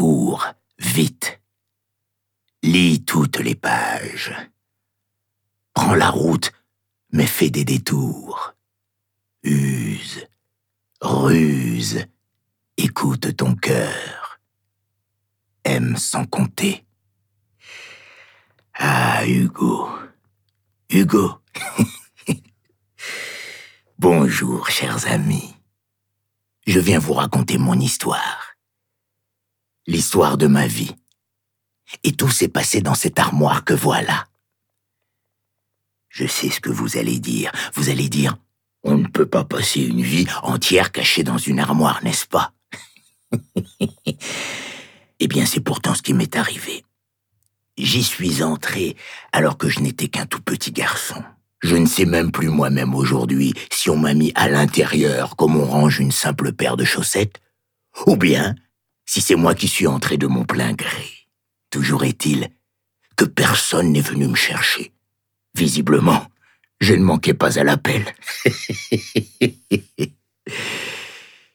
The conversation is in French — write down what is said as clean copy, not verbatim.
Cours, vite. Lis toutes les pages. Prends la route, mais fais des détours. Use, ruse, écoute ton cœur. Aime sans compter. Ah, Hugo. Hugo. Bonjour, chers amis. Je viens vous raconter mon histoire. L'histoire de ma vie. Et tout s'est passé dans cette armoire que voilà. Je sais ce que vous allez dire. Vous allez dire, on ne peut pas passer une vie entière cachée dans une armoire, n'est-ce pas? Eh bien, c'est pourtant ce qui m'est arrivé. J'y suis entré alors que je n'étais qu'un tout petit garçon. Je ne sais même plus moi-même aujourd'hui si on m'a mis à l'intérieur comme on range une simple paire de chaussettes, ou bien si c'est moi qui suis entré de mon plein gré. Toujours est-il que personne n'est venu me chercher. Visiblement, je ne manquais pas à l'appel.